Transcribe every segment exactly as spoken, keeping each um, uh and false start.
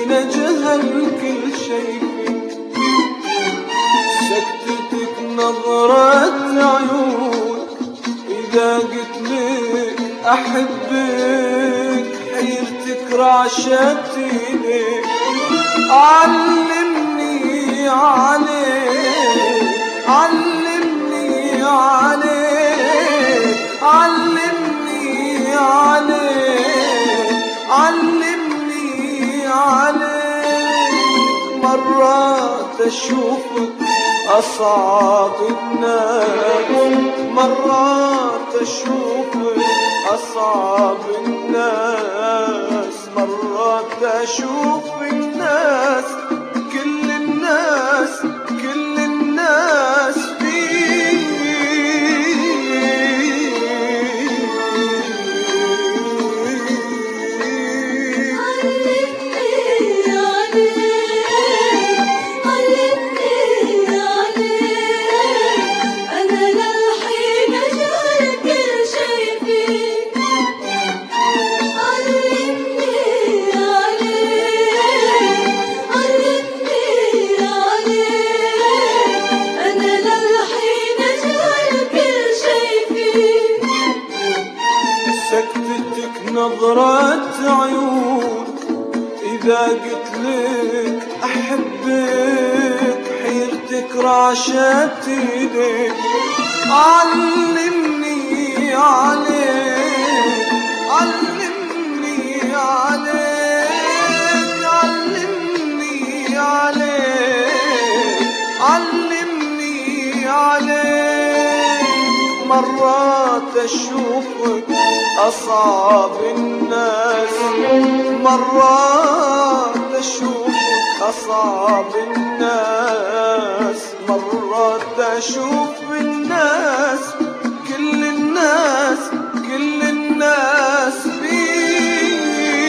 الحين جهل كل شي فيك، سكتتك نظرة عيون إذا قلت لك أحبك، حيرتك رعشت إيديك، علمني عليك علمني عليك علمني عليك علمني عليك. مرات أشوفك أصعب الناس، مرات أشوفك أصعب الناس، مرات أشوف الناس كل الناس كل الناس فيك. سكتتك نظرة عيون إذا قلت لك أحبك، حيرتك رعشت إيديك، علمني عليك علمني عليك علمني عليك علمني عليك. مرات أشوفك أصعب الناس، مرات أشوفك أصعب الناس، مرات أشوف الناس كل الناس كل الناس فيك.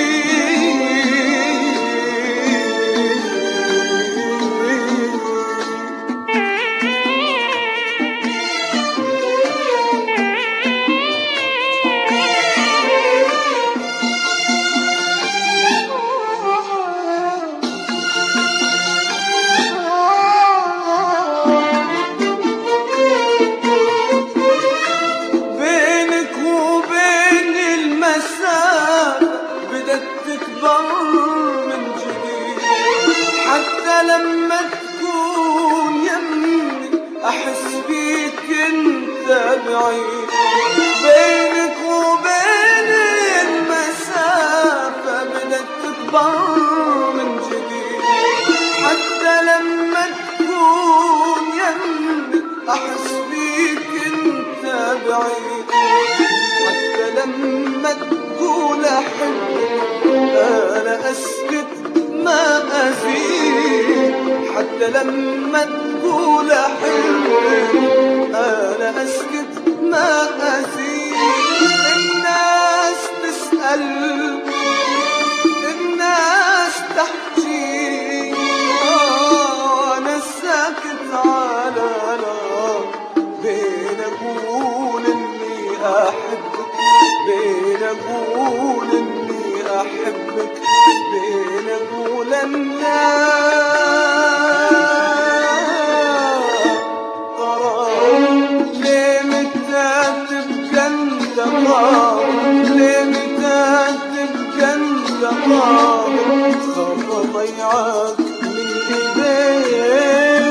لما تكون يمي أحس بيك أنت بعيد، بينك وبين المسافة بدأت تكبر من جديد. حتى لما تكون يمي أحس بيك أنت بعيد، حتى لما تقول أحبك أنا أسكت ما أزيد، حتى لما تقول أحبك أنا أسكت ما أزيد. الناس تسأل الناس تحكي، أنا ساكت على لا، بين أقول إني أحبك، بين أقول إني أحبك، بين أقول الناس قرار. ليه متى تبقى انت قرار، ليه متى تبقى انت قرار، خاف ضيعك من ايديك.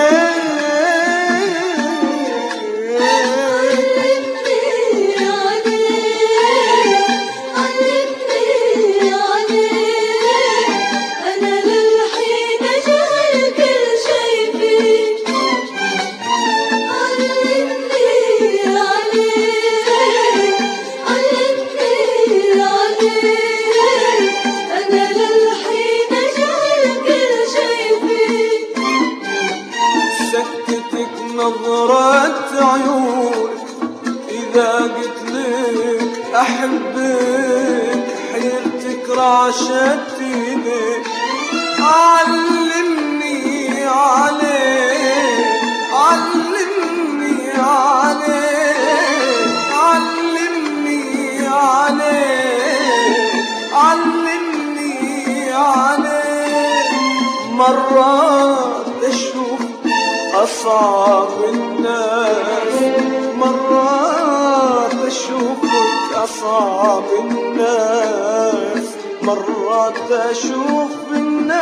نظرة عيونك إذا قلت لك أحبك، حيرتك رعشت إيديك، علمني عليك علمني عليك علمني عليك علمني عليك. مرات أشوف أصعب الناس، مرات أشوفك أصعب الناس، مرات أشوف الناس